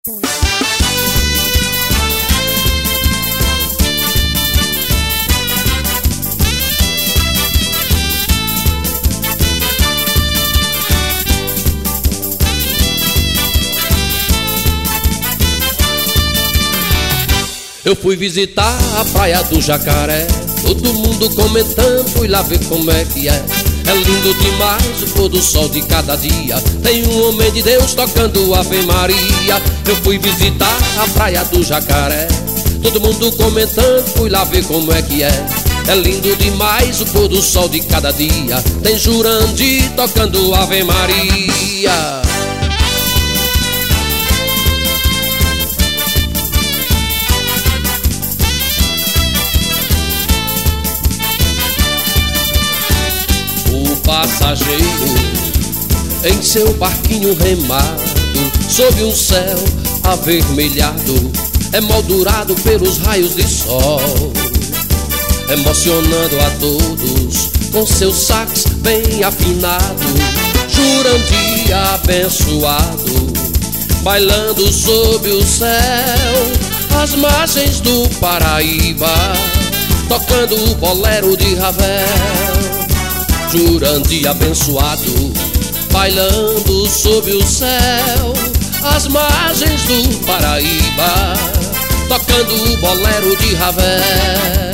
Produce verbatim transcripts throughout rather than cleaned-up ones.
Eu fui visitar a praia do Jacaré, todo mundo comentando, fui lá ver como é que é. É lindo demais o pôr do sol de cada dia, tem um homem de Deus tocando Ave Maria. Eu fui visitar a praia do Jacaré, todo mundo comentando, fui lá ver como é que é. É lindo demais o pôr do sol de cada dia, tem Jurandir tocando Ave Maria. Passageiro em seu barquinho remado, sob um céu avermelhado, emoldurado pelos raios de sol, emocionando a todos com seu sax bem afinado. Jurandir abençoado, bailando sob o céu, às margens do Paraíba, tocando o bolero de Ravel. Jurandir abençoado, bailando sob o céu, às margens do Paraíba, tocando o bolero de Ravel.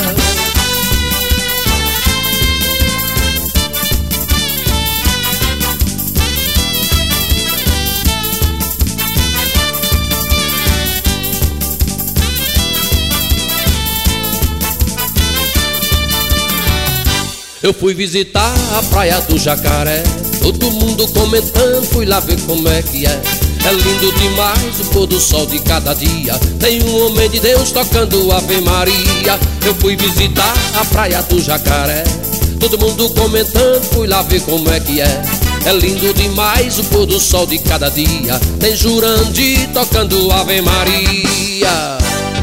Eu fui visitar a praia do Jacaré, todo mundo comentando, fui lá ver como é que é. É lindo demais o pôr do sol de cada dia, tem um homem de Deus tocando Ave Maria. Eu fui visitar a praia do Jacaré, todo mundo comentando, fui lá ver como é que é. É lindo demais o pôr do sol de cada dia, tem Jurandir tocando Ave Maria.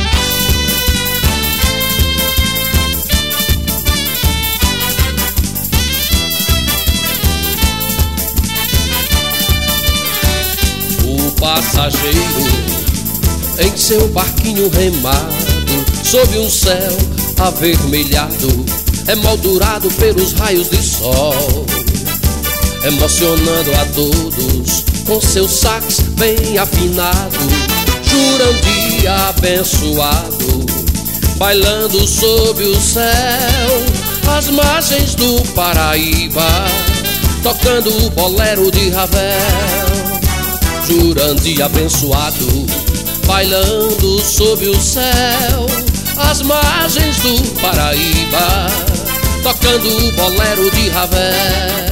Passageiro em seu barquinho remado, sob um céu avermelhado, emoldurado pelos raios de sol, emocionando a todos com seu sax bem afinado. Jurandir abençoado, bailando sob o céu, às margens do Paraíba, tocando o bolero de Ravel. Jurandir abençoado, bailando sob o céu, às margens do Paraíba, tocando o bolero de Ravel.